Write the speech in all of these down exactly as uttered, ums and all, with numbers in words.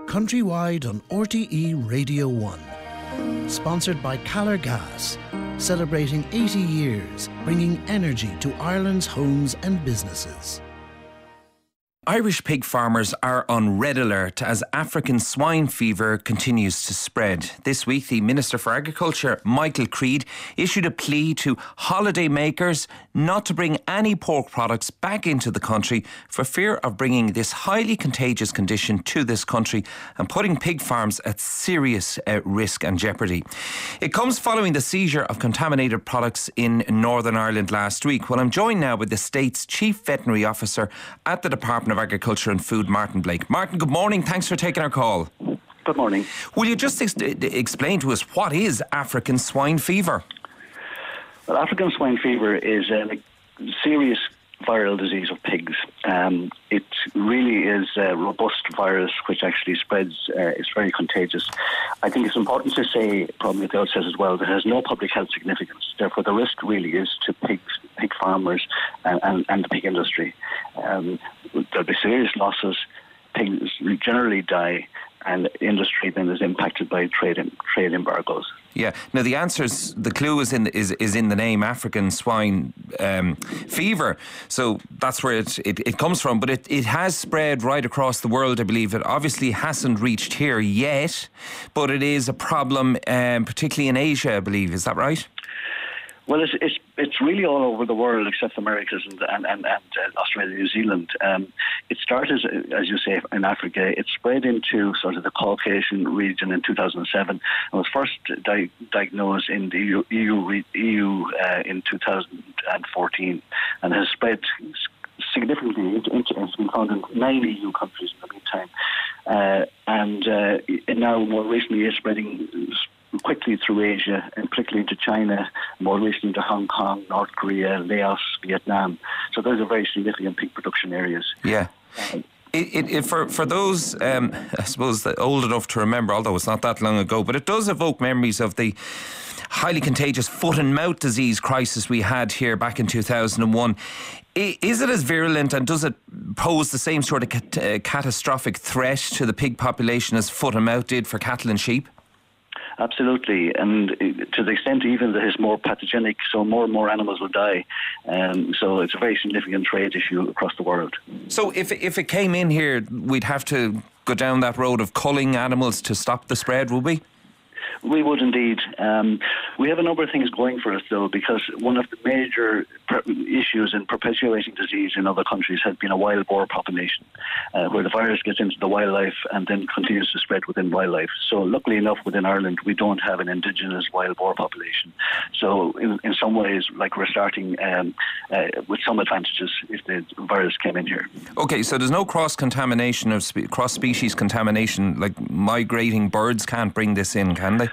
countrywide on R T E Radio one. Sponsored by Calor Gas, celebrating eighty years, bringing energy to Ireland's homes and businesses. Irish pig farmers are on red alert as African swine fever continues to spread. This week, the Minister for Agriculture, Michael Creed, issued a plea to holiday makers not to bring any pork products back into the country for fear of bringing this highly contagious condition to this country and putting pig farms at serious uh, risk and jeopardy. It comes following the seizure of contaminated products in Northern Ireland last week. Well, I'm joined now with the state's Chief Veterinary Officer at the Department of Agriculture and Food, Martin Blake. Martin, good morning. Thanks for taking our call. Good morning. Will you just ex- explain to us what is African swine fever? Well, African swine fever is a serious viral disease of pigs. Um, it really is a robust virus which actually spreads. Uh, it's very contagious. I think it's important to say, probably at the outset as well, that it has no public health significance. Therefore, the risk really is to pigs, pig farmers and, and, and the pig industry. Um, there'll be serious losses. Pigs generally die, and industry then is impacted by trade trade embargoes. Yeah. Now the answer is, the clue is in is is in the name African swine um, fever. So that's where it, it, it comes from. But it, it has spread right across the world, I believe. It obviously hasn't reached here yet, but it is a problem, um, particularly in Asia, I believe. Is that right? Well, it's, it's it's really all over the world except the Americas and and, and, and uh, Australia, New Zealand. Um, it started, as you say, in Africa. It spread into sort of the Caucasian region in two thousand seven and was first di- diagnosed in the E U, E U, E U uh, in two thousand fourteen and has spread significantly into, into it's been found in nine E U countries in the meantime. Uh, and uh, now more recently is spreading quickly through Asia, and particularly into China, more recently to Hong Kong, North Korea, Laos, Vietnam. So those are very significant pig production areas. Yeah. Um, It, it, it, for for those, um, I suppose, that old enough to remember, although it's not that long ago, but it does evoke memories of the highly contagious foot and mouth disease crisis we had here back in two thousand one. Is it as virulent, and does it pose the same sort of cat- uh, catastrophic threat to the pig population as foot and mouth did for cattle and sheep? Absolutely, and to the extent even that it's more pathogenic, so more and more animals will die. Um, so it's a very significant trade issue across the world. So if if it came in here, we'd have to go down that road of culling animals to stop the spread, would we? We would indeed. Um, we have a number of things going for us, though, because one of the major per- issues in perpetuating disease in other countries has been a wild boar population, uh, where the virus gets into the wildlife and then continues to spread within wildlife. So luckily enough, within Ireland, we don't have an indigenous wild boar population. So in, in some ways, like we're starting um, uh, with some advantages if the virus came in here. Okay, so there's no cross-contamination of spe- cross-species contamination, like migrating birds can't bring this in, can they?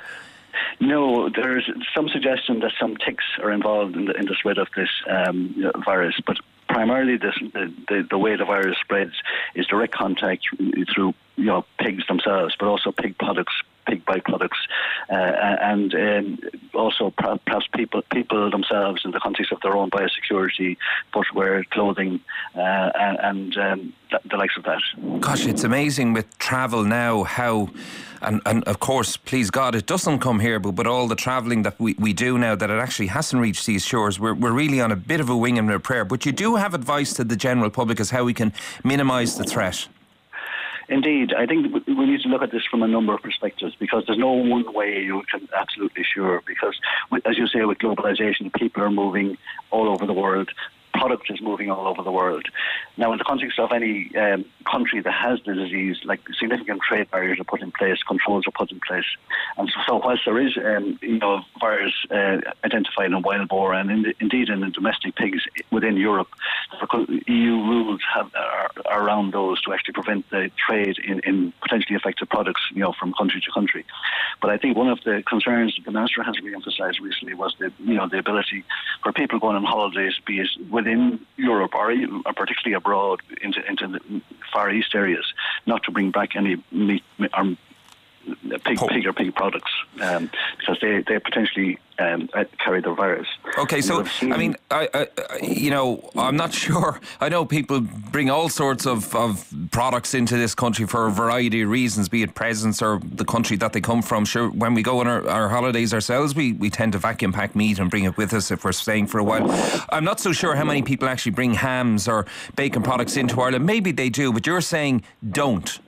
No, there's some suggestion that some ticks are involved in the, in the spread of this um, virus, but primarily this, the, the, the way the virus spreads is direct contact through you know pigs themselves, but also pig products, pig byproducts, uh, and um, also perhaps people people themselves in the context of their own biosecurity, footwear, clothing, uh, and um, th- the likes of that. Gosh, it's amazing with travel now how, and, and of course, please God, it doesn't come here, but, but all the travelling that we, we do now, that it actually hasn't reached these shores, we're, we're really on a bit of a wing and a prayer. But you do have advice to the general public as how we can minimise the threat. Indeed, I think we need to look at this from a number of perspectives, because there's no one way you can absolutely sure, because as you say, with globalization, people are moving all over the world. Product is moving all over the world. Now, in the context of any um, country that has the disease, like significant trade barriers are put in place, controls are put in place. And so, so whilst there is, um, you know, virus uh, identified in wild boar and in the, indeed in the domestic pigs within Europe, E U rules have, are, are around those to actually prevent the trade in, in potentially affected products, you know, from country to country. But I think one of the concerns that the Minister has really emphasised recently was the, you know, the ability for people going on holidays, be it within Europe or, or particularly abroad into into the Far East areas, not to bring back any meat or pig, pig or pig products um, because they, they potentially um, carry the virus. Okay, so, I mean, I, I, you know, I'm not sure. I know people bring all sorts of, of products into this country for a variety of reasons, be it presents or the country that they come from. Sure, when we go on our, our holidays ourselves, we, we tend to vacuum pack meat and bring it with us if we're staying for a while. I'm not so sure how many people actually bring hams or bacon products into Ireland. Maybe they do, but you're saying don't.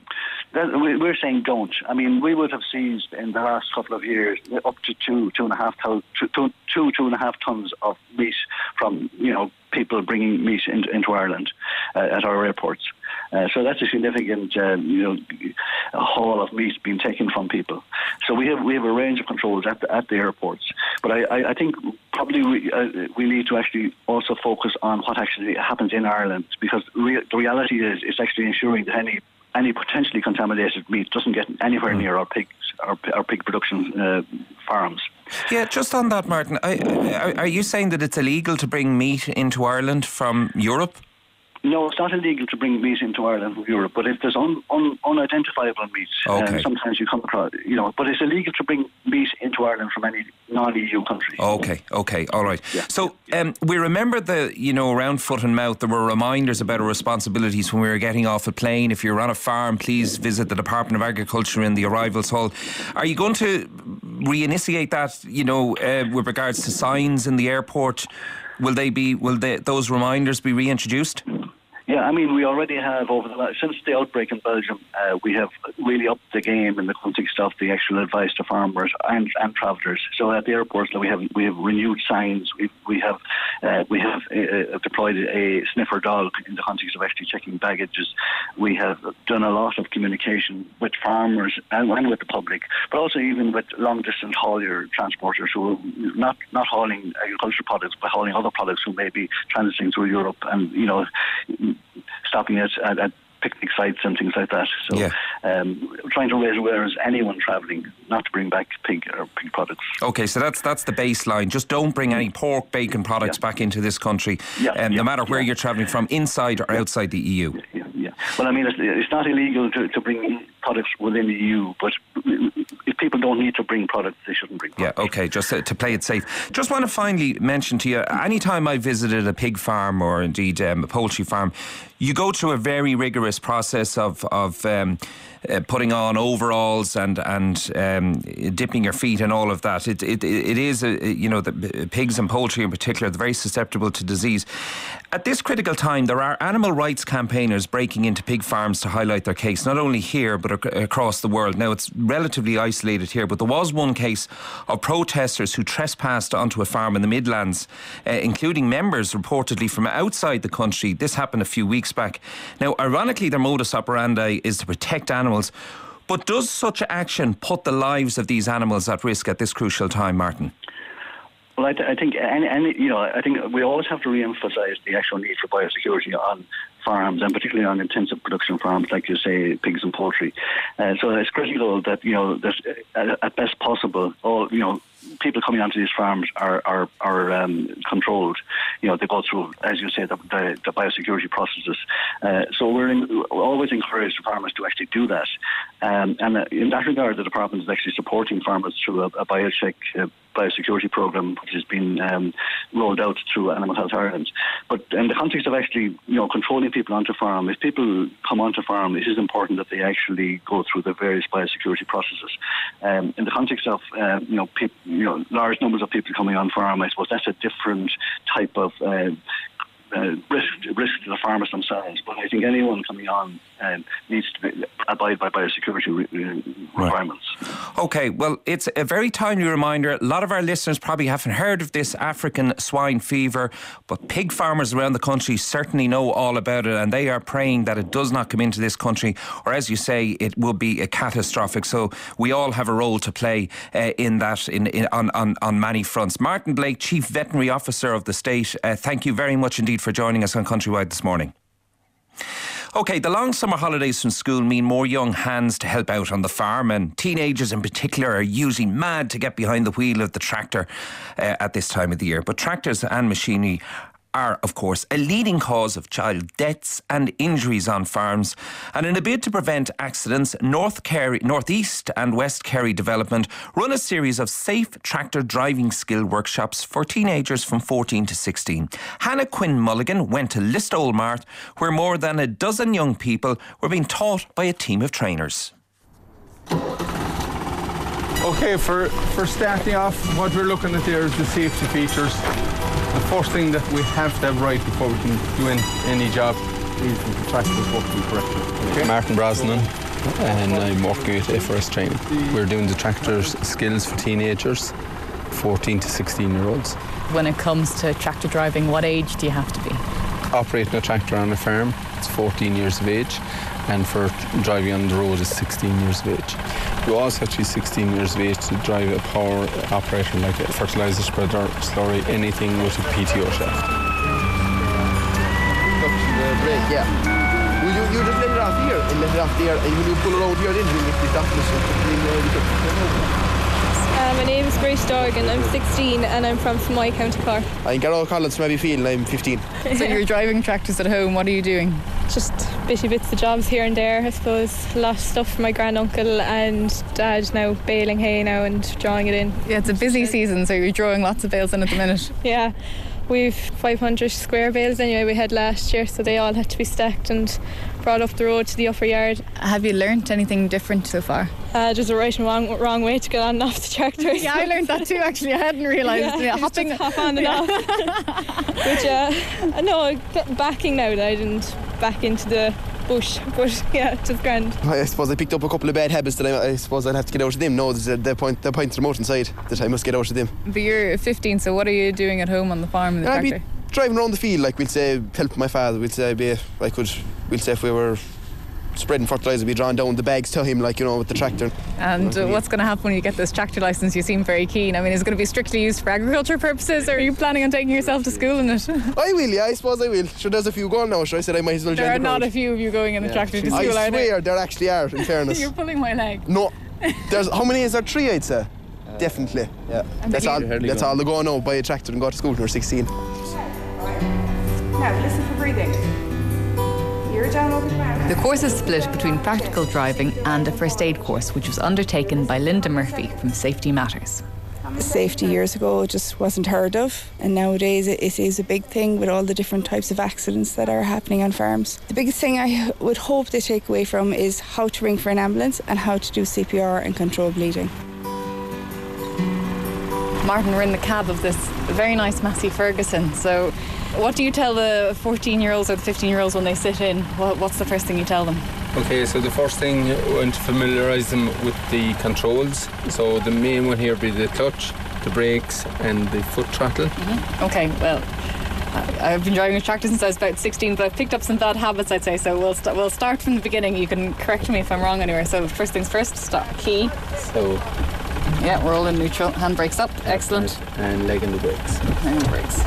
We're saying don't. I mean, we would have seized in the last couple of years up to two, two and a half, two, two, two, two and a half tons of meat from, you know, people bringing meat into, into Ireland uh, at our airports. Uh, so that's a significant, uh, you know, haul of meat being taken from people. So we have we have a range of controls at the, at the airports. But I, I, I think probably we, uh, we need to actually also focus on what actually happens in Ireland, because re- the reality is it's actually ensuring that any any potentially contaminated meat doesn't get anywhere mm. near our pigs, our, our pig production uh, farms. Yeah, just on that, Martin, I, I, are you saying that it's illegal to bring meat into Ireland from Europe? No, it's not illegal to bring meat into Ireland from Europe, but if there's un, un, unidentifiable meat, okay. uh, sometimes you come across, you know, but it's illegal to bring meat into Ireland from any non-E U country. Okay, okay, all right. Yeah. So um, we remember the, you know, around foot and mouth, there were reminders about our responsibilities when we were getting off a plane. If you're on a farm, please visit the Department of Agriculture in the arrivals hall. Are you going to reinitiate that, you know, uh, with regards to signs in the airport? Will they be? Will they, those reminders be reintroduced? Yeah, I mean, we already have, over the since the outbreak in Belgium, uh, we have really upped the game in the context of the actual advice to farmers and, and travellers. So at the airports, we have we have renewed signs. We we have uh, we have uh, deployed a sniffer dog in the context of actually checking baggages. We have done a lot of communication with farmers and, and with the public, but also even with long distance haulier transporters who are not not hauling agricultural products, but hauling other products who may be transiting through Europe and, you know, stopping at, at, at picnic sites and things like that. So yeah. um, trying to raise awareness anyone travelling not to bring back pig or pig products. Okay, so that's that's the baseline. Just don't bring any pork, bacon products yeah. back into this country, yeah, um, yeah, no matter where yeah. you're travelling from, inside or yeah. outside the E U. Yeah, yeah. Well, I mean, it's, it's not illegal to, to bring products within the E U, but if people don't need to bring products, they shouldn't bring products. Yeah, okay, just to, to play it safe. Just want to finally mention to you, any time I visited a pig farm or indeed um, a poultry farm, you go through a very rigorous process of, of um, uh, putting on overalls and and um, dipping your feet and all of that. It it it is a, you know, the pigs and poultry in particular, they're very susceptible to disease. At this critical time, there are animal rights campaigners breaking into pig farms to highlight their case, not only here but ac- across the world. Now, it's relatively isolated here, but there was one case of protesters who trespassed onto a farm in the Midlands, uh, including members reportedly from outside the country. This happened a few weeks back. Now, ironically, their modus operandi is to protect animals. But does such action put the lives of these animals at risk at this crucial time, Martin? Well, I, th- I think any, any, you know, I think we always have to re-emphasise the actual need for biosecurity on farms, and particularly on intensive production farms, like you say, pigs and poultry. Uh, so it's critical that, you know, that uh, at best possible, all, you know, people coming onto these farms are are, are um, controlled. You know, they go through, as you say, the, the, the biosecurity processes. Uh, so we're, in, we're always encouraged farmers to actually do that. Um, and uh, in that regard, the department is actually supporting farmers through a, a biocheck uh, biosecurity program, which has been um, rolled out through Animal Health Ireland. But in the context of actually, you know, controlling people onto farm, if people come onto farm, it is important that they actually go through the various biosecurity processes. Um, in the context of, uh, you know, people, you know, large numbers of people coming on farm, I suppose that's a different type of uh, uh, risk, risk to the farmers themselves. But I think anyone coming on um, needs to be, abide by biosecurity re- requirements. Right. Okay, well, it's a very timely reminder. A lot of our listeners probably haven't heard of this African swine fever, but pig farmers around the country certainly know all about it, and they are praying that it does not come into this country, or as you say, it will be a catastrophic. So we all have a role to play uh, in that in, in on, on, on many fronts. Martin Blake, Chief Veterinary Officer of the state, uh, thank you very much indeed for joining us on Countrywide this morning. OK, the long summer holidays from school mean more young hands to help out on the farm, and teenagers in particular are usually mad to get behind the wheel of the tractor uh, at this time of the year. But tractors and machinery are, of course, a leading cause of child deaths and injuries on farms. And in a bid to prevent accidents, North Kerry, North East and West Kerry Development run a series of safe tractor driving skill workshops for teenagers from fourteen to sixteen. Hannah Quinn Mulligan went to Listowel, where more than a dozen young people were being taught by a team of trainers. Okay, for, for starting off, what we're looking at there is the safety features. The first thing that we have to have right before we can do any, any job is the tractor's working correctly. Okay. Martin Brosnan, and I'm working with F R S Training. We're doing the tractor skills for teenagers, fourteen to sixteen year olds. When it comes to tractor driving, what age do you have to be? Operating a tractor on a farm, it's fourteen years of age, and for driving on the road is sixteen years of age. You also have to be sixteen years of age to drive a power operator like a fertiliser spreader, slurry, anything with a P T O shaft. Brake, yeah. Will you, you just let it off here and let it off there, and will you pull it out here then? Will you stop this? Uh, my name is Grace Dorgan, I'm sixteen and I'm from Fermoy, County Cork. I'm Garrow Collins from Abbeyfield and I'm fifteen. So you're driving tractors at home, what are you doing? Just bitty bits of jobs here and there, I suppose. A lot of stuff for my granduncle and dad now, baling hay now and drawing it in. Yeah, it's a busy season, so you're drawing lots of bales in at the minute. Yeah, we've five hundred square bales anyway we had last year, so they all had to be stacked and brought up the road to the upper yard. Have you learnt anything different so far? Uh, there's a right and wrong, wrong way to get on and off the tractor. Yeah, I learned that too actually, I hadn't realised. Yeah, Yeah, hopping hop on and yeah. off. Which, uh, no, backing now that I didn't back into the bush, but yeah, it was grand. I suppose I picked up a couple of bad habits that I, I suppose I'll have to get out of them. No, there's the point, the point to the mountainside that I must get out of them. But you're fifteen, so what are you doing at home on the farm in the I'll tractor? be driving around the field, like we'll say, help my father. We'll say, be, I could, we'll say if we were spreading fertiliser, be drawing down the bags to him, like, you know, with the tractor. And uh, what's going to happen when you get this tractor licence? You seem very keen. I mean, is it going to be strictly used for agriculture purposes, or are you planning on taking yourself to school in it? I will, yeah, I suppose I will. Sure, there's a few going now, sure, I said I might as well join There are the not crowd. a few of you going in the tractor to school, I are swear there? there actually are, in fairness. You're pulling my leg. No, there's, how many is there? Three, I'd say. Uh, Definitely, yeah. That's all, that's all they go now, buy a tractor and go to school when they're sixteen. Now, listen for breathing. You're down over the mouth. The course is split between practical driving and a first aid course, which was undertaken by Linda Murphy from Safety Matters. Safety years ago just wasn't heard of, and nowadays it is a big thing with all the different types of accidents that are happening on farms. The biggest thing I would hope they take away from is how to ring for an ambulance and how to do C P R and control bleeding. Martin, we're in the cab of this very nice Massey Ferguson, so what do you tell the fourteen-year-olds or the fifteen-year-olds when they sit in? What's the first thing you tell them? Okay, so the first thing, you want to familiarise them with the controls. So the main one here would be the clutch, the brakes and the foot throttle. Mm-hmm. Okay, well, I've been driving a tractor since I was about sixteen, but I've picked up some bad habits, I'd say, so we'll, st- we'll start from the beginning. You can correct me if I'm wrong anywhere. So first things first, start key. So, yeah, we're all in neutral. Handbrakes up, excellent. And leg on the brakes. And the brakes.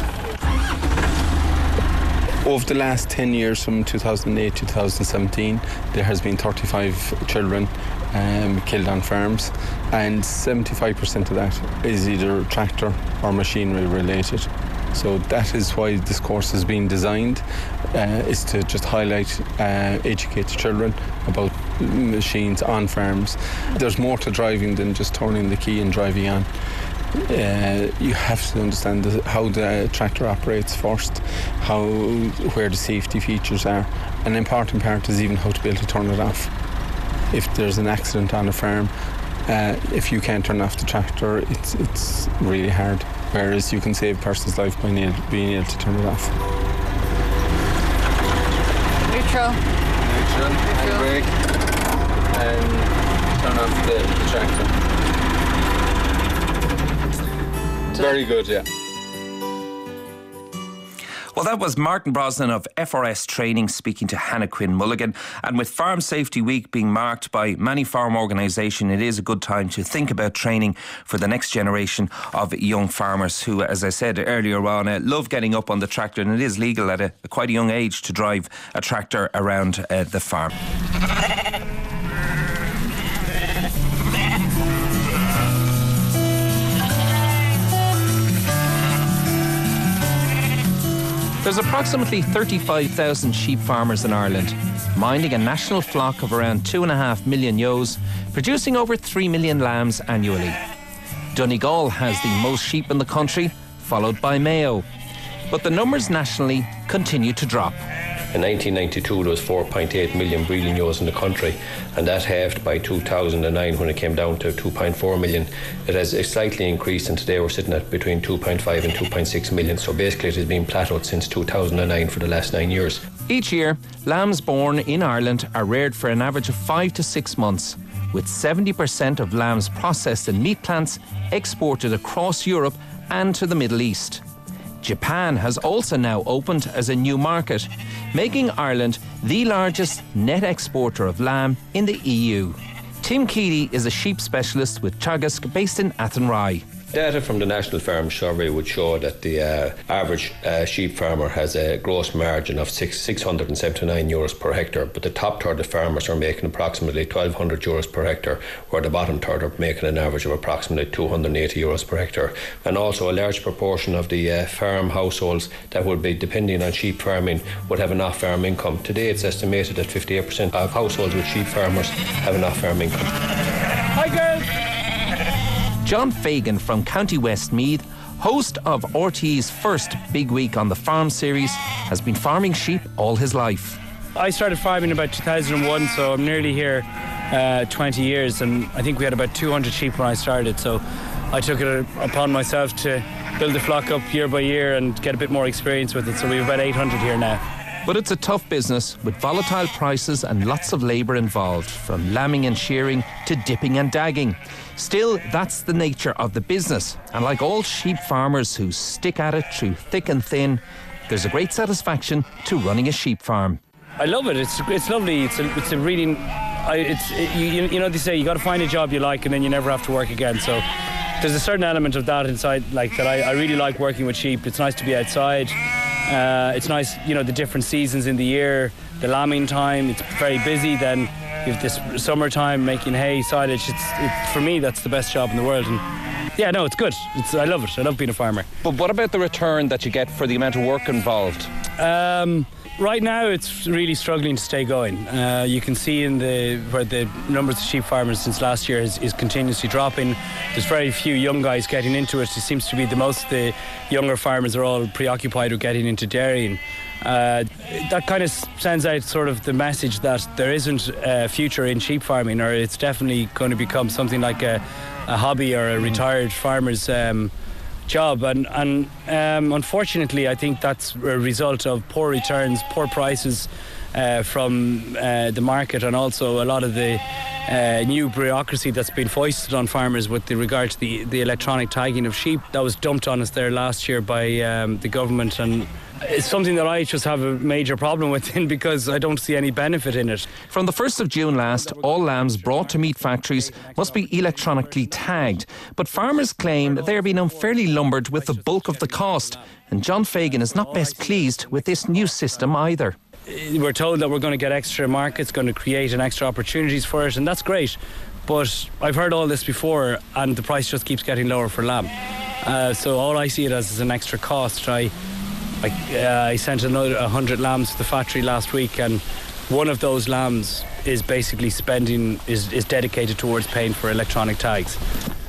Over the last ten years, from two thousand eight to two thousand seventeen, there has been thirty-five children um, killed on farms, and seventy-five percent of that is either tractor or machinery related. So that is why this course has been designed, uh, is to just highlight, uh, educate the children about machines on farms. There's more to driving than just turning the key and driving on. Uh, you have to understand the, how the tractor operates first, how where the safety features are. An important part is even how to be able to turn it off. If there's an accident on a farm, uh, if you can't turn off the tractor, it's it's really hard. Whereas you can save a person's life by being able to turn it off. Neutral. Neutral, and brake, and turn off the, the tractor. Very good, yeah. Well, that was Martin Brosnan of F R S Training speaking to Hannah Quinn Mulligan. And with Farm Safety Week being marked by many farm organisations, it is a good time to think about training for the next generation of young farmers who, as I said earlier on, uh, love getting up on the tractor, and it is legal at a, a quite a young age to drive a tractor around uh, the farm. There's approximately thirty-five thousand sheep farmers in Ireland, minding a national flock of around two and a half million ewes, producing over three million lambs annually. Donegal has the most sheep in the country, followed by Mayo. But the numbers nationally continue to drop. In nineteen ninety-two, there was four point eight million breeding ewes in the country, and that halved by two thousand nine when it came down to two point four million. It has slightly increased, and today we're sitting at between two point five and two point six million. So basically, it has been plateaued since two thousand nine for the last nine years. Each year, lambs born in Ireland are reared for an average of five to six months, with seventy percent of lambs processed in meat plants exported across Europe and to the Middle East. Japan has also now opened as a new market, making Ireland the largest net exporter of lamb in the E U. Tim Keady is a sheep specialist with Teagasc based in Athenry. Data from the National Farm Survey would show that the uh, average uh, sheep farmer has a gross margin of six, 679 euros per hectare, but the top third of farmers are making approximately twelve hundred euros per hectare, where the bottom third are making an average of approximately two hundred eighty euros per hectare. And also a large proportion of the uh, farm households that would be depending on sheep farming would have an off-farm income. Today it's estimated that fifty-eight percent of households with sheep farmers have an off-farm income. Hi girls! John Fagan from County Westmeath, host of R T E's first Big Week on the Farm series, has been farming sheep all his life. I started farming in about two thousand one, so I'm nearly here uh, twenty years, and I think we had about two hundred sheep when I started, so I took it upon myself to build the flock up year by year and get a bit more experience with it, so we have about eight hundred here now. But it's a tough business with volatile prices and lots of labour involved, from lambing and shearing to dipping and dagging. Still, that's the nature of the business, and like all sheep farmers who stick at it through thick and thin, there's a great satisfaction to running a sheep farm. I love it. It's it's lovely. It's a, it's a really, I, it's it, you, you know they say you got to find a job you like and then you never have to work again. So there's a certain element of that inside, like that. I, I really like working with sheep. It's nice to be outside. Uh, it's nice, you know, the different seasons in the year. The lambing time, it's very busy. Then you have this summertime making hay, silage. It's it, for me, that's the best job in the world. And yeah, no, it's good. It's, I love it. I love being a farmer. But what about the return that you get for the amount of work involved? Um, right now, it's really struggling to stay going. Uh, you can see in the where the numbers of sheep farmers since last year is, is continuously dropping. There's very few young guys getting into it. It seems to be the most of the younger farmers are all preoccupied with getting into dairying. Uh, that kind of sends out sort of the message that there isn't a future in sheep farming, or it's definitely going to become something like a, a hobby or a retired farmer's um, job. And, and um, unfortunately, I think that's a result of poor returns, poor prices uh, from uh, the market, and also a lot of the uh, new bureaucracy that's been foisted on farmers with the regard to the, the electronic tagging of sheep that was dumped on us there last year by um, the government. And it's something that I just have a major problem with because I don't see any benefit in it. From the first of June last, all lambs brought to meat factories must be electronically tagged. But farmers claim that they are being unfairly lumbered with the bulk of the cost. And John Fagan is not best pleased with this new system either. We're told that we're going to get extra markets, going to create an extra opportunities for it, and that's great. But I've heard all this before, and the price just keeps getting lower for lamb. Uh, so all I see it as is an extra cost. I I, uh, I sent another one hundred lambs to the factory last week, and one of those lambs is basically spending, is, is dedicated towards paying for electronic tags.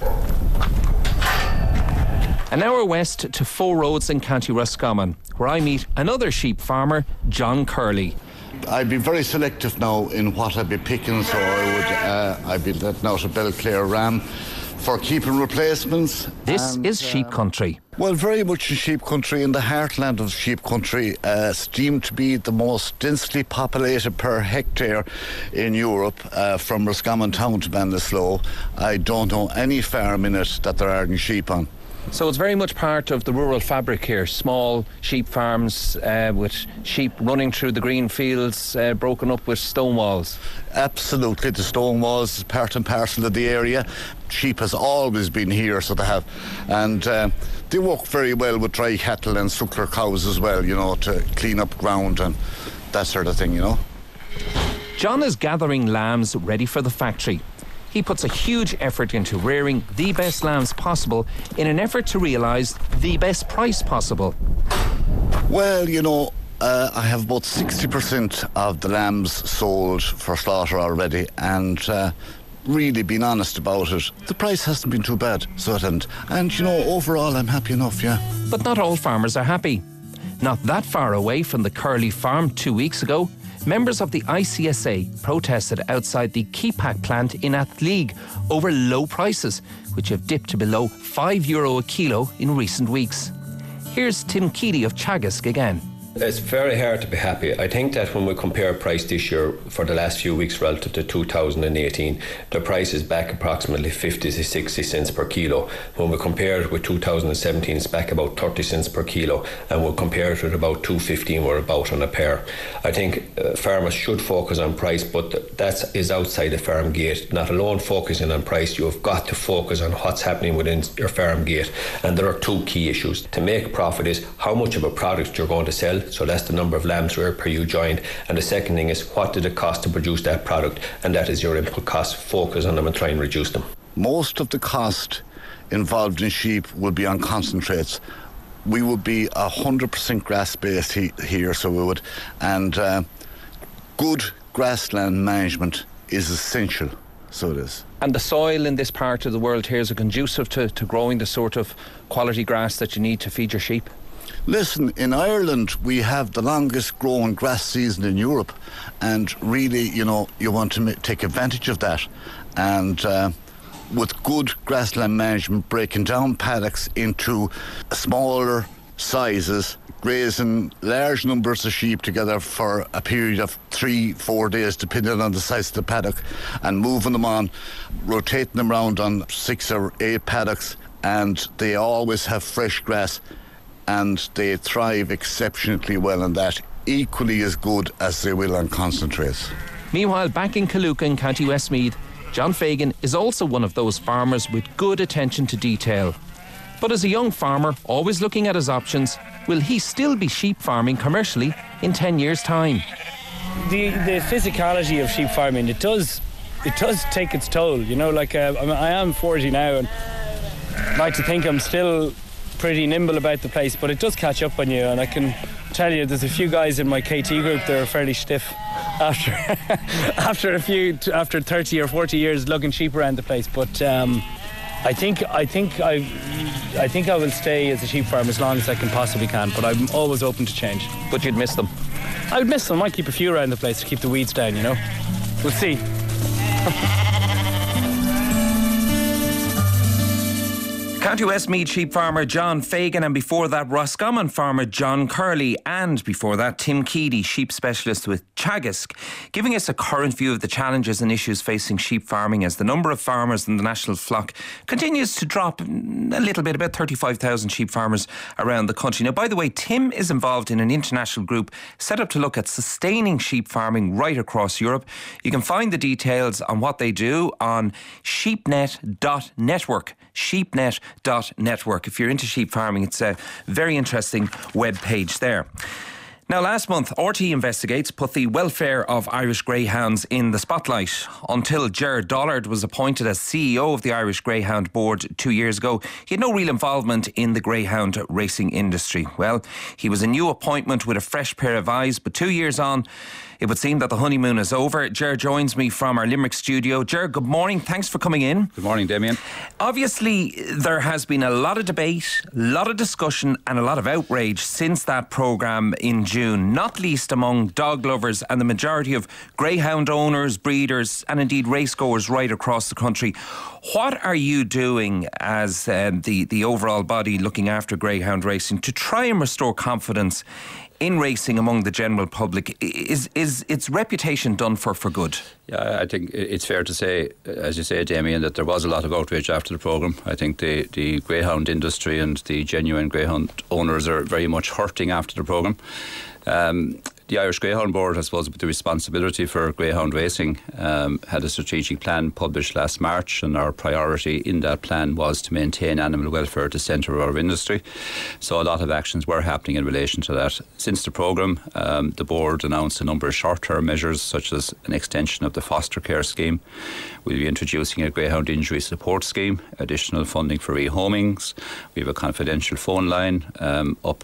An hour west to Four Roads in County Roscommon, where I meet another sheep farmer, John Curley. I'd be very selective now in what I'd be picking, so I would, uh, I'd be letting out a Belclare ram for keeping replacements. This and, is sheep country. Uh, well, very much in sheep country, in the heartland of sheep country, uh, esteemed to be the most densely populated per hectare in Europe, uh, from Roscommon town to Ballinasloe. I don't know any farm in it that there aren't sheep on. So it's very much part of the rural fabric here, small sheep farms uh, with sheep running through the green fields, uh, broken up with stone walls. Absolutely, the stone walls is part and parcel of the area. Sheep has always been here, so they have. And uh, they work very well with dry cattle and suckler cows as well, you know, to clean up ground and that sort of thing, you know. John is gathering lambs ready for the factory. He puts a huge effort into rearing the best lambs possible in an effort to realise the best price possible. Well, you know, uh, I have about sixty percent of the lambs sold for slaughter already, and uh, really being honest about it, the price hasn't been too bad, so it hasn't. And, you know, overall, I'm happy enough, yeah. But not all farmers are happy. Not that far away from the Curly farm two weeks ago, members of the I C S A protested outside the Keepack plant in Athleague over low prices, which have dipped to below five euro a kilo in recent weeks. Here's Tim Keady of Teagasc again. It's very hard to be happy. I think that when we compare price this year for the last few weeks relative to two thousand eighteen, the price is back approximately fifty to sixty cents per kilo. When we compare it with two thousand seventeen, it's back about thirty cents per kilo, and we'll compare it with about two fifteen, we're about on a pair. I think uh, farmers should focus on price, but that is outside the farm gate. Not alone focusing on price, you've got to focus on what's happening within your farm gate. And there are two key issues. To make profit is how much of a product you're going to sell, so that's the number of lambs reared per ewe joined. And the second thing is, what did it cost to produce that product? And that is your input cost. Focus on them and try and reduce them. Most of the cost involved in sheep will be on concentrates. We would be one hundred percent grass-based he- here, so we would. And uh, good grassland management is essential, so it is. And the soil in this part of the world here, is it conducive to, to growing the sort of quality grass that you need to feed your sheep? Listen, in Ireland we have the longest growing grass season in Europe, and really, you know, you want to ma- take advantage of that. And uh, with good grassland management, breaking down paddocks into smaller sizes, grazing large numbers of sheep together for a period of three, four days, depending on the size of the paddock, and moving them on, rotating them around on six or eight paddocks, and they always have fresh grass, and they thrive exceptionally well on that, equally as good as they will on concentrates. Meanwhile, back in Kaluka in County Westmeath, John Fagan is also one of those farmers with good attention to detail. But as a young farmer, always looking at his options, will he still be sheep farming commercially in ten years' time? The the physicality of sheep farming, it does it does take its toll. You know, like uh, I, mean, I am forty now, and I like to think I'm still pretty nimble about the place, but it does catch up on you. And I can tell you, there's a few guys in my K T group that are fairly stiff after after a few after thirty or forty years lugging sheep around the place. But um, I think I think I I think I will stay as a sheep farmer as long as I can possibly can. But I'm always open to change. But you'd miss them? I would miss them. I might keep a few around the place to keep the weeds down. You know, we'll see. County Westmeath sheep farmer John Fagan, and before that Roscommon farmer John Curley, and before that Tim Keady, sheep specialist with Teagasc, giving us a current view of the challenges and issues facing sheep farming as the number of farmers in the national flock continues to drop a little bit, about thirty-five thousand sheep farmers around the country. Now, by the way, Tim is involved in an international group set up to look at sustaining sheep farming right across Europe. You can find the details on what they do on sheepnet dot network. sheepnet dot network. If you're into sheep farming, it's a very interesting web page there. Now, last month, R T Investigates put the welfare of Irish greyhounds in the spotlight. Until Ger Dollard was appointed as C E O of the Irish Greyhound Board two years ago, he had no real involvement in the greyhound racing industry. Well, he was a new appointment with a fresh pair of eyes, but two years on, it would seem that the honeymoon is over. Ger joins me from our Limerick studio. Ger, good morning. Thanks for coming in. Good morning, Damien. Obviously, there has been a lot of debate, a lot of discussion and a lot of outrage since that programme in June, not least among dog lovers and the majority of greyhound owners, breeders and indeed racegoers right across the country. What are you doing as um, the, the overall body looking after greyhound racing to try and restore confidence in racing among the general public? Is is its reputation done for for good? Yeah, I think it's fair to say, as you say, Damien, that there was a lot of outrage after the programme. I think the, the greyhound industry and the genuine greyhound owners are very much hurting after the programme. Um, the Irish Greyhound Board, I suppose, with the responsibility for greyhound racing, um, had a strategic plan published last March, and our priority in that plan was to maintain animal welfare at the centre of our industry. So a lot of actions were happening in relation to that. Since the programme, um, the board announced a number of short-term measures, such as an extension of the foster care scheme. We'll be introducing a greyhound injury support scheme, additional funding for rehomings. We have a confidential phone line um, up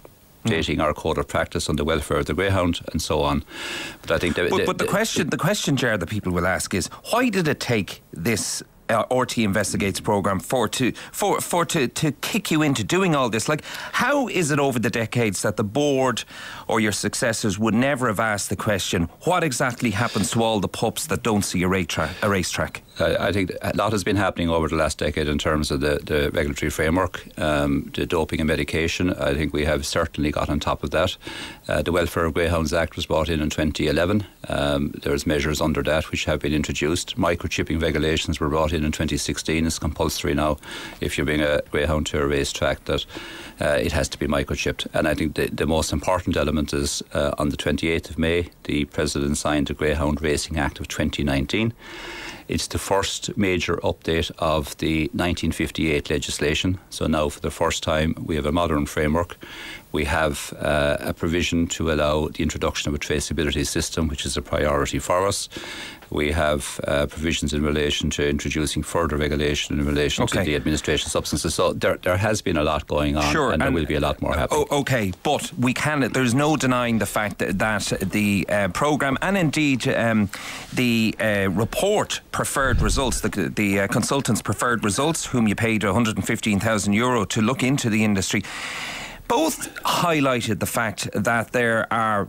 updating mm. our code of practice on the welfare of the greyhound and so on. But I think the, but, the, but the, the question, the question, Ger, that people will ask is, why did it take this Uh, R T Investigates programme for to for for to, to kick you into doing all this? Like, how is it over the decades that the board or your successors would never have asked the question, what exactly happens to all the pups that don't see a racetrack? A racetrack? I, I think a lot has been happening over the last decade in terms of the, the regulatory framework, um, the doping and medication. I think we have certainly got on top of that. Uh, the Welfare of Greyhounds Act was brought in in twenty eleven. Um, there's measures under that which have been introduced. Microchipping regulations were brought in in twenty sixteen. It's compulsory now if you bring a greyhound to a racetrack that uh, it has to be microchipped. And I think the, the most important element is uh, on the twenty-eighth of May, the President signed the Greyhound Racing Act of twenty nineteen. It's the first major update of the nineteen fifty-eight legislation. So now for the first time we have a modern framework. We have uh, a provision to allow the introduction of a traceability system, which is a priority for us. We have uh, provisions in relation to introducing further regulation in relation okay. to the administration of substances. So there, there has been a lot going on, sure, and there and will be a lot more happening. Oh, okay, but we can. There's no denying the fact that, that the uh, programme and indeed um, the uh, report preferred results, the, the uh, consultants' preferred results, whom you paid one hundred fifteen thousand euro to look into the industry, both highlighted the fact that there are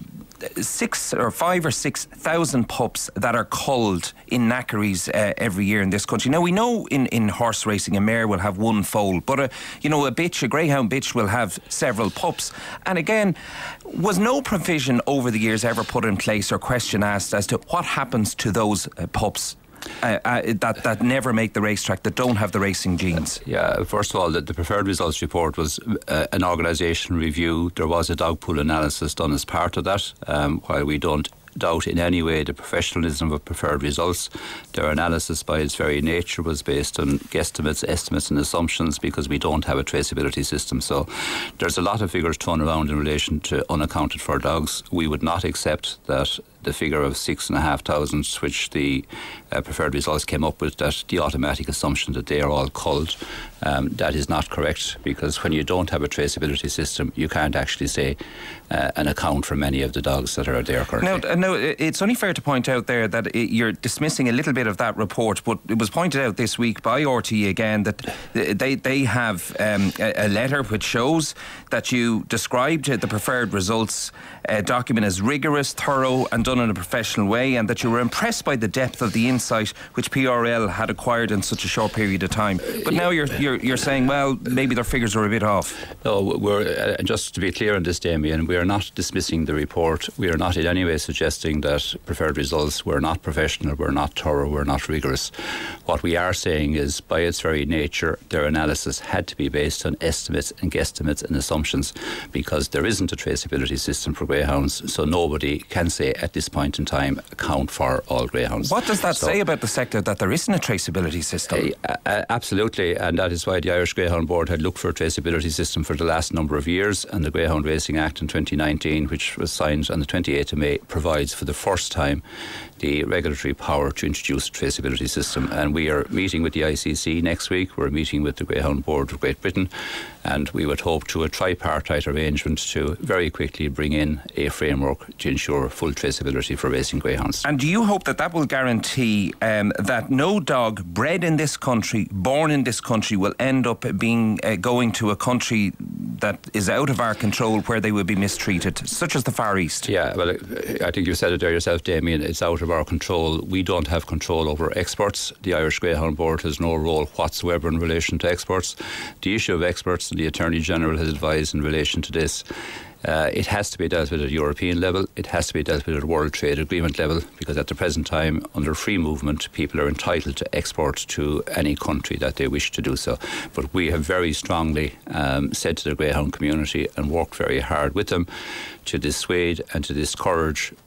six or five or six thousand pups that are culled in knackeries uh, every year in this country. Now we know in, in horse racing a mare will have one foal, but a, you know a bitch, a greyhound bitch will have several pups. And again, was no provision over the years ever put in place or question asked as to what happens to those uh, pups? Uh, uh, that that never make the racetrack, that don't have the racing genes? Yeah, first of all, the, the preferred results report was uh, an organisation review. There was a dog pool analysis done as part of that. Um, while we don't doubt in any way the professionalism of preferred results, their analysis by its very nature was based on guesstimates, estimates and assumptions, because we don't have a traceability system. So there's a lot of figures thrown around in relation to unaccounted for dogs. We would not accept that the figure of six and a half thousand, which the uh, preferred results came up with, that the automatic assumption that they are all culled, um, that is not correct, because when you don't have a traceability system, you can't actually say uh, an account for many of the dogs that are there currently. Now, no, it's only fair to point out there that it, you're dismissing a little bit of that report, but it was pointed out this week by R T E again that they they have um, a, a letter which shows that you described the preferred results uh, document as rigorous, thorough and done in a professional way, and that you were impressed by the depth of the insight which P R L had acquired in such a short period of time. But now you're you're, you're saying, well, maybe their figures are a bit off. No, we're uh, just to be clear on this, Damien, we are not dismissing the report. We are not in any way suggesting that preferred results were not professional, were not thorough, were not rigorous. What we are saying is, by its very nature, their analysis had to be based on estimates and guesstimates and assumptions, because there isn't a traceability system for greyhounds, so nobody can say at this point in time account for all greyhounds. What does that so, say about the sector, that there isn't a traceability system? Uh, uh, absolutely, and that is why the Irish Greyhound Board had looked for a traceability system for the last number of years, and the Greyhound Racing Act in twenty nineteen, which was signed on the twenty-eighth of May, provides for the first time the regulatory power to introduce a traceability system. And we are meeting with the I C C next week. We're meeting with the Greyhound Board of Great Britain, and we would hope to a tripartite arrangement to very quickly bring in a framework to ensure full traceability for racing greyhounds. And do you hope that that will guarantee um, that no dog bred in this country, born in this country, will end up being uh, going to a country that is out of our control, where they will be mistreated, such as the Far East? Yeah, well, I think you said it there yourself, Damien. It's out of our control. We don't have control over exports. The Irish Greyhound Board has no role whatsoever in relation to exports. The issue of exports, and the Attorney General has advised in relation to this, Uh, it has to be dealt with at a European level. It has to be dealt with at a World Trade Agreement level, because at the present time, under free movement, people are entitled to export to any country that they wish to do so. But we have very strongly um, said to the greyhound community and worked very hard with them to dissuade and to discourage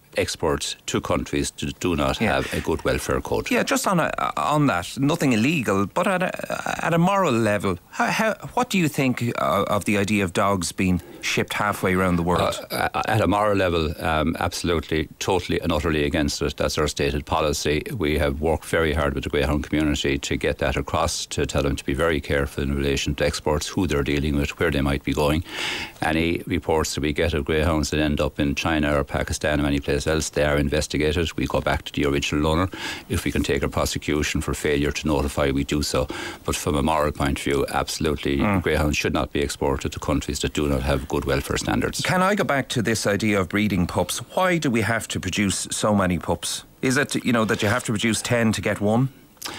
exports to countries that do not Yeah. have a good welfare code. Yeah, just on a, on that, nothing illegal, but at a, at a moral level, how, how, what do you think of, of the idea of dogs being shipped halfway around the world? Uh, at a moral level, um, absolutely, totally and utterly against it. That's our stated policy. We have worked very hard with the greyhound community to get that across, to tell them to be very careful in relation to exports, who they're dealing with, where they might be going. Any reports that we get of greyhounds that end up in China or Pakistan or any place else, they are investigated. We go back to the original owner. If we can take a prosecution for failure to notify, we do so. But from a moral point of view, absolutely, mm. greyhounds should not be exported to countries that do not have good welfare standards. Can I go back to this idea of breeding pups? Why do we have to produce so many pups? Is it, you know, that you have to produce ten to get one?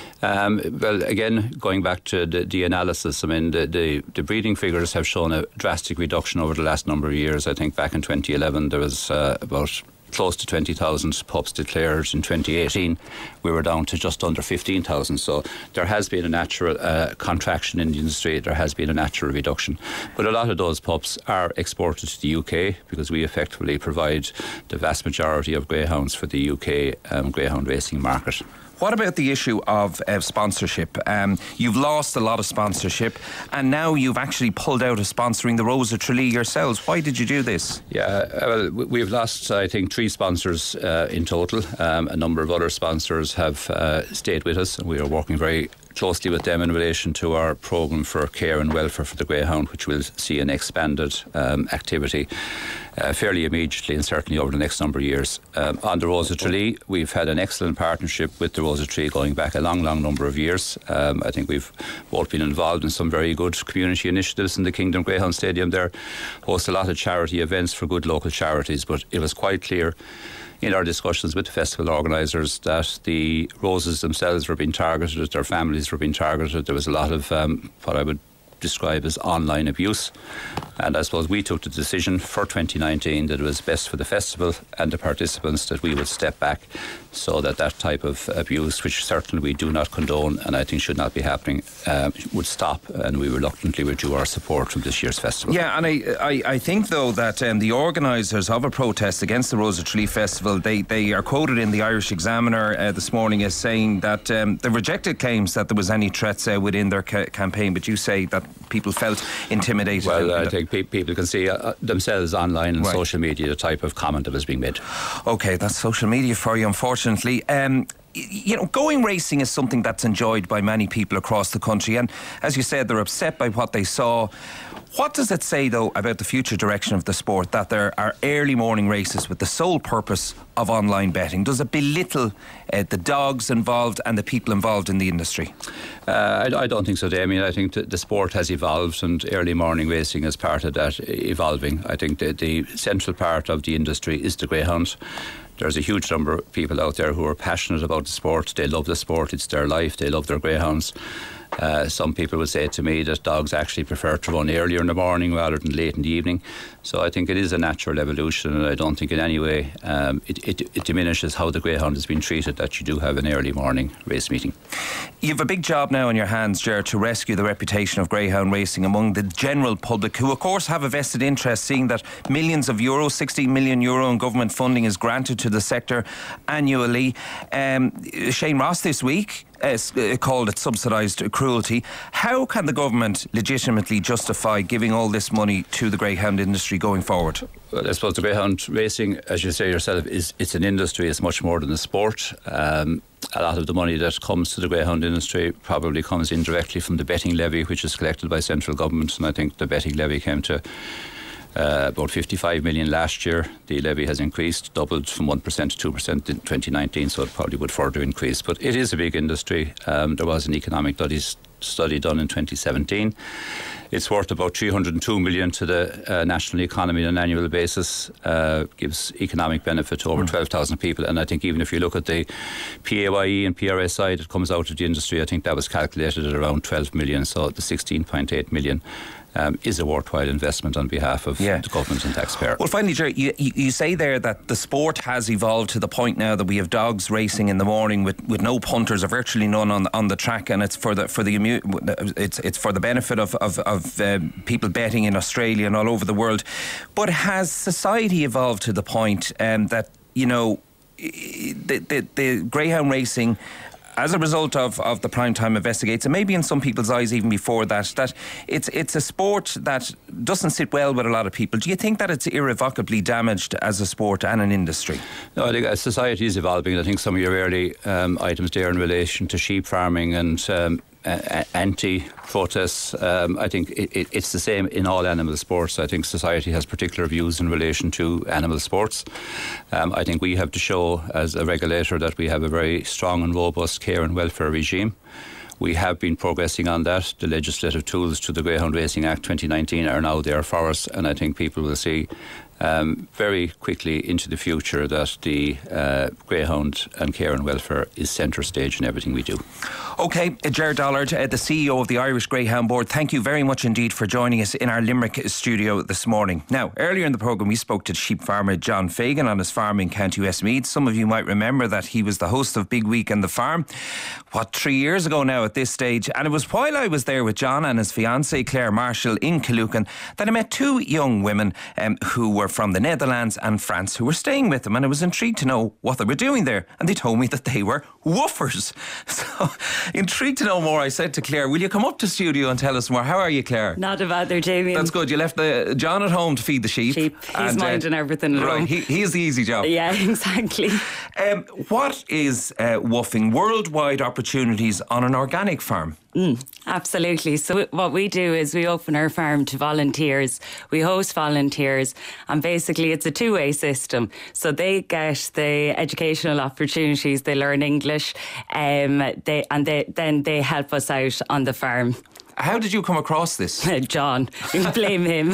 Um, well, again, going back to the, the analysis, I mean, the, the, the breeding figures have shown a drastic reduction over the last number of years. I think back in twenty eleven there was uh, about close to twenty thousand pups declared. In twenty eighteen we were down to just under fifteen thousand. So there has been a natural uh, contraction in the industry. There has been a natural reduction. But a lot of those pups are exported to the U K because we effectively provide the vast majority of greyhounds for the U K um, greyhound racing market. What about the issue of uh, sponsorship? Um, you've lost a lot of sponsorship, and now you've actually pulled out of sponsoring the Rose of Tralee yourselves. Why did you do this? Yeah, well, we've lost, I think, three sponsors uh, in total. Um, a number of other sponsors have uh, stayed with us, and we are working very closely with them in relation to our programme for care and welfare for the greyhound, which will see an expanded um, activity uh, fairly immediately and certainly over the next number of years. Um, on the Rose of Tralee, we've had an excellent partnership with the Rose of Tralee going back a long, long number of years. Um, I think we've both been involved in some very good community initiatives in the Kingdom Greyhound Stadium there, host a lot of charity events for good local charities, but it was quite clear in our discussions with the festival organisers that the roses themselves were being targeted, their families were being targeted. There was a lot of um, what I would describe as online abuse, and I suppose we took the decision for twenty nineteen that it was best for the festival and the participants that we would step back so that that type of abuse, which certainly we do not condone and I think should not be happening, uh, would stop, and we reluctantly withdrew our support from this year's festival. Yeah, and I I, I think though that um, the organisers of a protest against the Rose of Tralee Festival, they, they are quoted in the Irish Examiner uh, this morning as saying that um, they rejected claims that there was any threats uh, within their ca- campaign, but you say that people felt intimidated. Well, I think pe- people can see uh, themselves online and right. social media the type of comment that was being made. OK, that's social media for you, unfortunately. Um, you know, going racing is something that's enjoyed by many people across the country, and as you said, they're upset by what they saw. What does it say, though, about the future direction of the sport that there are early morning races with the sole purpose of online betting? Does it belittle uh, the dogs involved and the people involved in the industry? Uh, I, I don't think so, Damien. I think the sport has evolved, and early morning racing is part of that evolving. I think the, the central part of the industry is the greyhound. There's a huge number of people out there who are passionate about the sport. They love the sport. It's their life. They love their greyhounds. Uh, some people would say to me that dogs actually prefer to run earlier in the morning rather than late in the evening. So I think it is a natural evolution, and I don't think in any way um, it, it, it diminishes how the greyhound has been treated that you do have an early morning race meeting. You have a big job now on your hands, Ger, to rescue the reputation of greyhound racing among the general public, who of course have a vested interest, seeing that millions of euros, sixteen million euro in government funding is granted to the sector annually. Um, Shane Ross this week Uh, called it subsidised cruelty. How can the government legitimately justify giving all this money to the greyhound industry going forward? Well, I suppose the greyhound racing, as you say yourself, is it's an industry. It's much more than a sport. Um, a lot of the money that comes to the greyhound industry probably comes indirectly from the betting levy, which is collected by central government, and I think the betting levy came to Uh, about fifty-five million last year. The levy has increased, doubled from one percent to two percent in twenty nineteen, so it probably would further increase. But it is a big industry. Um, there was an economic studies study done in twenty seventeen. It's worth about three hundred two million to the uh, national economy on an annual basis. Uh, gives economic benefit to over mm. twelve thousand people. And I think even if you look at the P A Y E and P R S I that comes out of the industry, I think that was calculated at around twelve million. So the sixteen point eight million Um, is a worthwhile investment on behalf of yeah. the government and taxpayer. Well, finally, Jerry, you, you, you say there that the sport has evolved to the point now that we have dogs racing in the morning with, with no punters or virtually none on on the track, and it's for the for the it's it's for the benefit of of, of uh, people betting in Australia and all over the world. But has society evolved to the point um, that you know, the, the, the greyhound racing, as a result of, of the Primetime Investigates, and maybe in some people's eyes even before that, that it's it's a sport that doesn't sit well with a lot of people. Do you think that it's irrevocably damaged as a sport and an industry? No, I think as society is evolving, I think some of your early um, items there in relation to sheep farming and um, uh, anti-protests, um, I think it, it, it's the same in all animal sports. I think society has particular views in relation to animal sports. Um, I think we have to show as a regulator that we have a very strong and robust care and welfare regime. We have been progressing on that. The legislative tools to the Greyhound Racing Act twenty nineteen are now there for us, and I think people will see um, very quickly into the future that the uh, greyhound and care and welfare is centre stage in everything we do. OK, Ger Dollard, uh, the C E O of the Irish Greyhound Board, thank you very much indeed for joining us in our Limerick studio this morning. Now, earlier in the programme we spoke to sheep farmer John Fagan on his farm in County Westmeath. Some of you might remember that he was the host of Big Week on the Farm, what, three years ago now at this stage. And it was while I was there with John and his fiancée Claire Marshall in Killucan that I met two young women um, who were from the Netherlands and France who were staying with them, and I was intrigued to know what they were doing there, and they told me that they were woofers. So, intrigued to know more, I said to Claire, will you come up to studio and tell us more? How are you, Claire? Not a bad there, Jamie. That's good. You left the John at home to feed the sheep. Sheep. He's and, minding uh, everything at right, home. He, he is the easy job. Yeah, exactly. Um, what is uh, woofing? Worldwide opportunities on an organic farm? Mm, absolutely. So what we do is we open our farm to volunteers. We host volunteers, and basically it's a two-way system. So they get the educational opportunities, they learn English, um, they and they, then they help us out on the farm. How did you come across this? John, you blame him.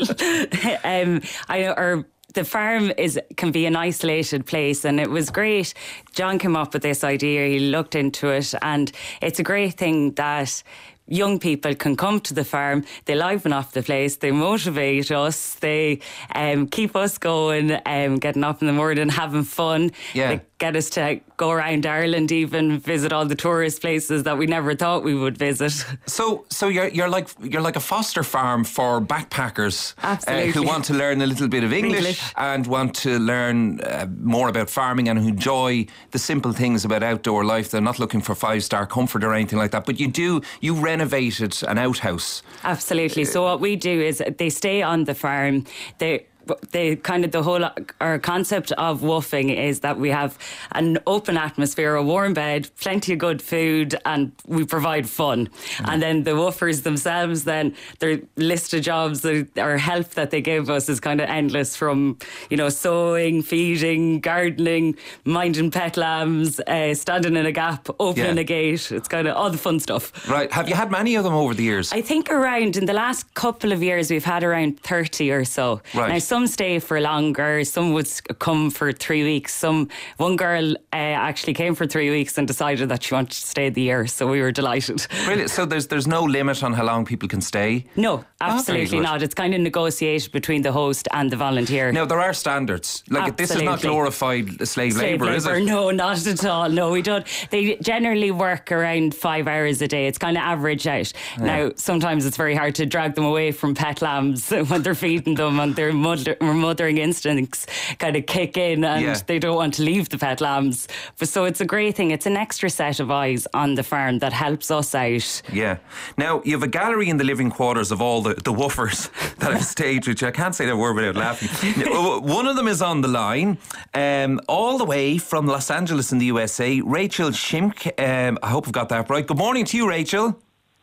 um, I know, or the farm is can be an isolated place, and it was great. John came up with this idea, he looked into it, and it's a great thing that young people can come to the farm, they liven up the place, they motivate us, they um, keep us going, um, getting up in the morning, having fun. Yeah. They get us to go around Ireland, even visit all the tourist places that we never thought we would visit. So, so you're you're like you're like a foster farm for backpackers uh, who want to learn a little bit of English, English. and want to learn uh, more about farming and who enjoy the simple things about outdoor life. They're not looking for five star comfort or anything like that. But you do you renovated an outhouse. Absolutely. So what we do is they stay on the farm. They. The kind of the whole our concept of woofing is that we have an open atmosphere, a warm bed, plenty of good food, and we provide fun. Mm. And then the woofers themselves, then their list of jobs or help that they give us is kind of endless, from, you know, sewing, feeding, gardening, minding pet lambs, uh, standing in a gap, opening yeah. a gate. It's kind of all the fun stuff. Right. Have you had many of them over the years? I think around, in the last couple of years, we've had around thirty or so. Right. Now, some stay for longer, some would come for three weeks. Some one girl uh, actually came for three weeks and decided that she wanted to stay the year, so we were delighted. Brilliant. So there's there's no limit on how long people can stay? No, absolutely oh, not. It's kind of negotiated between the host and the volunteer. Now, there are standards. Like, absolutely. This is not glorified slave, slave labour, labour, is it? No, not at all. No, we don't. They generally work around five hours a day. It's kind of average out. Yeah. Now, sometimes it's very hard to drag them away from pet lambs when they're feeding them and their mother, mothering instincts kind of kick in, and yeah. they don't want to leave the pet lambs. But so it's a great thing. It's an extra set of eyes on the farm that helps us out. Yeah. Now, you have a gallery in the living quarters of all the, the woofers that have stayed with you. I can't say that word without laughing. One of them is on the line, um, all the way from Los Angeles in the U S A, Rachel Shimk. Um, I hope I've got that right. Good morning to you, Rachel.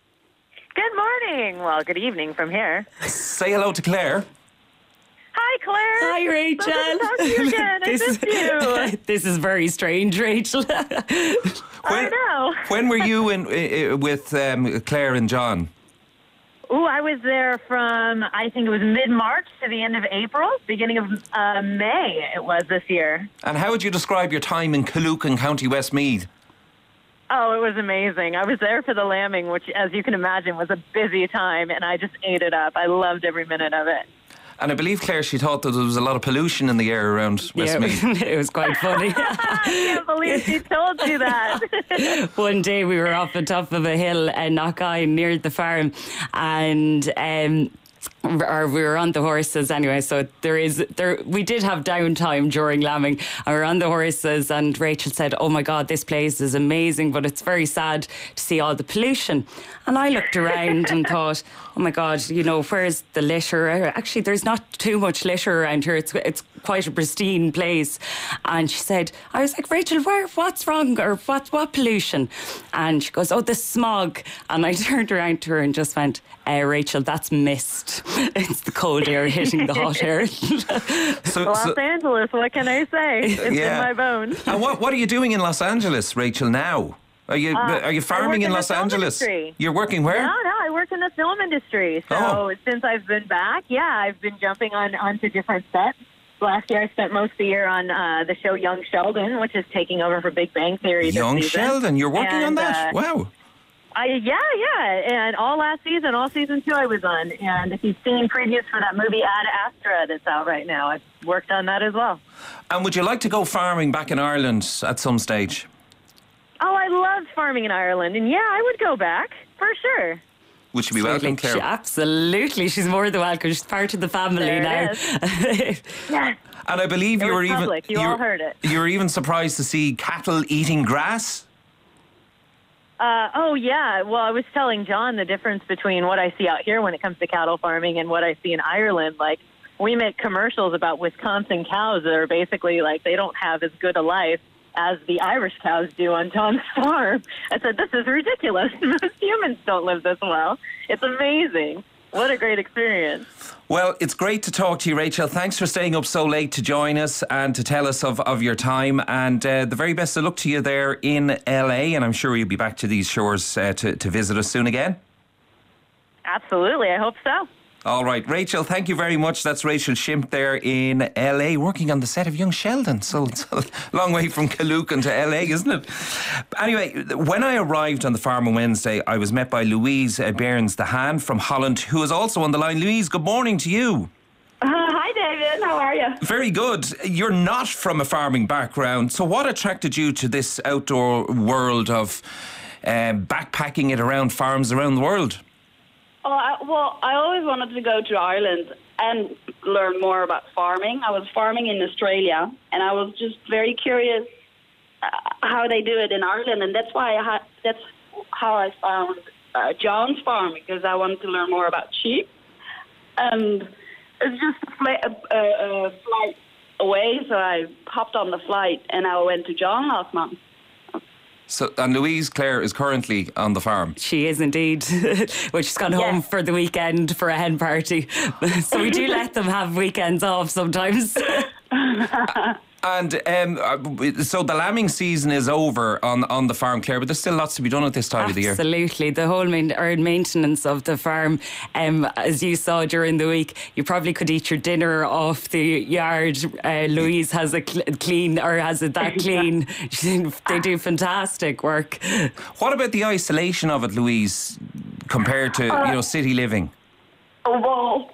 Good morning. Well, good evening from here. Say hello to Claire. Hi, Claire. Hi, Rachel. Lovely to talk to you again. I missed you. This is very strange, Rachel. when, I know. When were you in uh, with um, Claire and John? Oh, I was there from, I think it was mid-March to the end of April, beginning of uh, May it was this year. And how would you describe your time in Killucan, County Westmeath? Oh, it was amazing. I was there for the lambing, which, as you can imagine, was a busy time, and I just ate it up. I loved every minute of it. And I believe, Claire, she thought that there was a lot of pollution in the air around Westmeath. Yeah, it was quite funny. I can't believe she told you that. One day we were off the top of a hill in Knockeye near the farm, and um, or we were on the horses anyway, so there is there we did have downtime during lambing, and we were on the horses, and Rachel said, oh my God, this place is amazing, but it's very sad to see all the pollution. And I looked around and thought, oh my God, you know, where's the litter? Actually, there's not too much litter around here. It's it's quite a pristine place. And she said, I was like, Rachel, where, what's wrong, or what what pollution? And she goes, oh, the smog. And I turned around to her and just went, uh, Rachel, that's mist. It's the cold air hitting the hot air. so, Los so, Angeles, what can I say? It's yeah. in my bones. And what what are you doing in Los Angeles, Rachel, now? Are you Uh, are you farming in, in Los the film Angeles? industry. You're working where? No, no, I work in the film industry. So Oh. since I've been back, yeah, I've been jumping on onto different sets. Last year, I spent most of the year on uh, the show Young Sheldon, which is taking over for Big Bang Theory this Young season. Sheldon, you're working on And, that? uh, Wow. I, yeah, yeah, and all last season, all season two I was on. And if you've seen previews for that movie Ad Astra that's out right now, I've worked on that as well. And would you like to go farming back in Ireland at some stage? Oh, I loved farming in Ireland, and yeah, I would go back, for sure. Would you be welcome, Claire? She, absolutely, she's more than welcome. She's part of the family There now. it is. Yes. And I believe It you was were even public. You you all were- heard it. You were even surprised to see cattle eating grass. Uh, oh, yeah. Well, I was telling John the difference between what I see out here when it comes to cattle farming and what I see in Ireland. Like, we make commercials about Wisconsin cows that are basically like they don't have as good a life as the Irish cows do on John's farm. I said, this is ridiculous. Most humans don't live this well. It's amazing. What a great experience. Well, it's great to talk to you, Rachel. Thanks for staying up so late to join us and to tell us of, of your time. And uh, the very best of luck to you there in L A. And I'm sure you'll be back to these shores uh, to, to visit us soon again. Absolutely. I hope so. All right, Rachel, thank you very much. That's Rachel Shimp there in L A, working on the set of Young Sheldon. So it's a long way from Kaloocan to L A, isn't it? Anyway, when I arrived on the farm on Wednesday, I was met by Louise uh, Beirns the Hand from Holland, who is also on the line. Louise, good morning to you. Uh, hi, David. How are you? Very good. You're not from a farming background. So what attracted you to this outdoor world of uh, backpacking it around farms around the world? Oh, I, well, I always wanted to go to Ireland and learn more about farming. I was farming in Australia, and I was just very curious uh, how they do it in Ireland, and that's why I had, that's how I found uh, John's farm, because I wanted to learn more about sheep. And it's just a, fl- a, a, a flight away, so I hopped on the flight, and I went to John last month. So, and Louise Clare is currently on the farm. She is indeed. Well, she's gone home for the weekend for a hen party. So we do let them have weekends off sometimes. And um, so the lambing season is over on, on the farm, Claire, but there's still lots to be done at this time of the year. Absolutely. The whole main, or maintenance of the farm, um, as you saw during the week, you probably could eat your dinner off the yard. Uh, Louise has a cl- clean, or has it that clean. They do fantastic work. What about the isolation of it, Louise, compared to, Uh, you know, city living? Oh, well,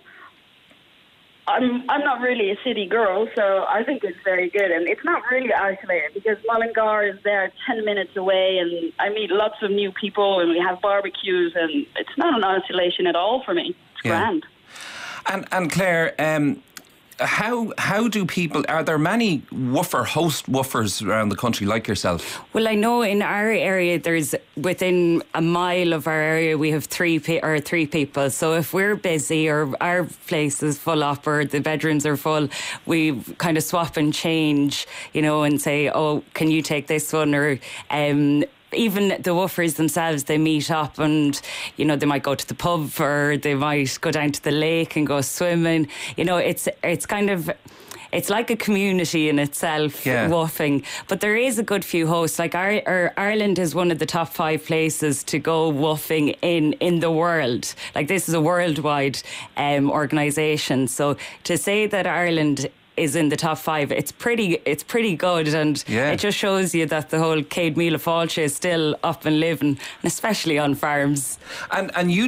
I'm I'm not really a city girl, so I think it's very good. And it's not really isolated because Mullingar is there ten minutes away, and I meet lots of new people, and we have barbecues, and it's not an isolation at all for me. It's Yeah. grand. And and Claire, um, how how do people? Are there many woofer host woofers around the country like yourself? Well, I know in our area, there's within a mile of our area, we have three pe- or three people. So if we're busy or our place is full up or the bedrooms are full, we kind of swap and change, you know, and say, oh, can you take this one? Or um, even the woofers themselves, they meet up and, you know, they might go to the pub or they might go down to the lake and go swimming. You know, it's it's kind of... It's like a community in itself, Yeah. woofing. But there is a good few hosts. Like our, our, Ireland is one of the top five places to go woofing in, in the world. Like this is a worldwide um, organisation. So to say that Ireland is in the top five, it's pretty it's pretty good, and Yeah. it just shows you that the whole Céad Míle Fáilte is still up and living, and especially on farms. And and you did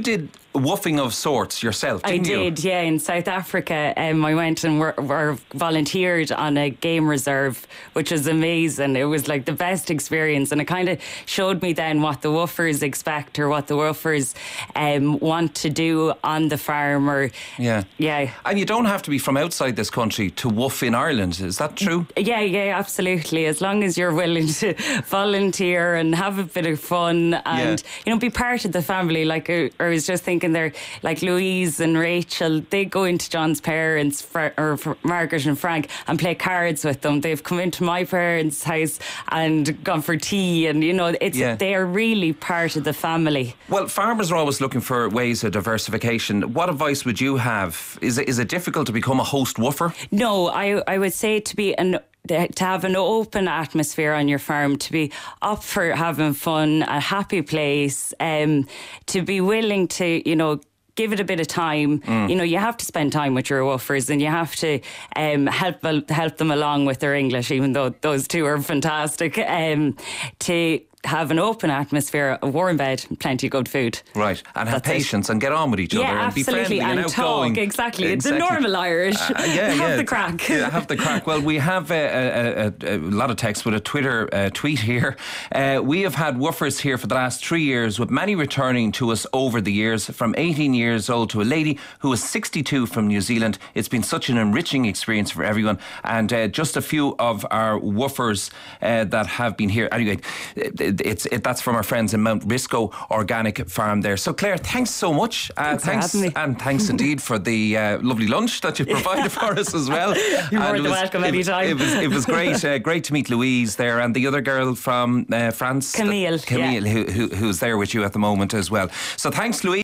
woofing of sorts yourself, didn't I did, you? yeah. In South Africa, um, I went and were, were volunteered on a game reserve, which was amazing. It was like the best experience, and it kind of showed me then what the woofers expect or what the woofers um, want to do on the farm. Or Yeah. Yeah. And you don't have to be from outside this country to woof in Ireland, is that true? Yeah, yeah, absolutely. As long as you're willing to volunteer and have a bit of fun and, Yeah. you know, be part of the family. Like, I, I was just thinking there, like Louise and Rachel, they go into John's parents, Fra- or Fra- Margaret and Frank, and play cards with them. They've come into my parents' house and gone for tea, and, you know, it's Yeah. they are really part of the family. Well, farmers are always looking for ways of diversification. What advice would you have? Is it, is it difficult to become a host woofer? No, I I would say to be an to have an open atmosphere on your farm, to be up for having fun, a happy place, um, to be willing to, you know, give it a bit of time. Mm. You know, you have to spend time with your woofers, and you have to um, help help them along with their English, even though those two are fantastic. Um, to have an open atmosphere, a warm bed, plenty of good food. Right, and have That's it. patience and get on with each Yeah, other and be absolutely, friendly and, and outgoing. talk, exactly. It's a Exactly. normal Irish. Uh, yeah, have yeah. the crack. Yeah, have the crack. Well, we have a, a, a, a lot of text with a Twitter uh, tweet here. Uh, we have had woofers here for the last three years, with many returning to us over the years, from eighteen years old to a lady who is sixty-two from New Zealand. It's been such an enriching experience for everyone, and uh, just a few of our woofers uh, that have been here. Anyway, it, it's it, that's from our friends in Mount Risco Organic Farm there. So Claire, thanks so much. Uh, Thanks for thanks having me. and thanks indeed for the uh, lovely lunch that you provided for us as well. You're more And than it was- welcome it, anytime. It was it was great, uh, great to meet Louise there, and the other girl from uh, France, Camille, Camille, yeah. who, who who's there with you at the moment as well. So thanks, Louise.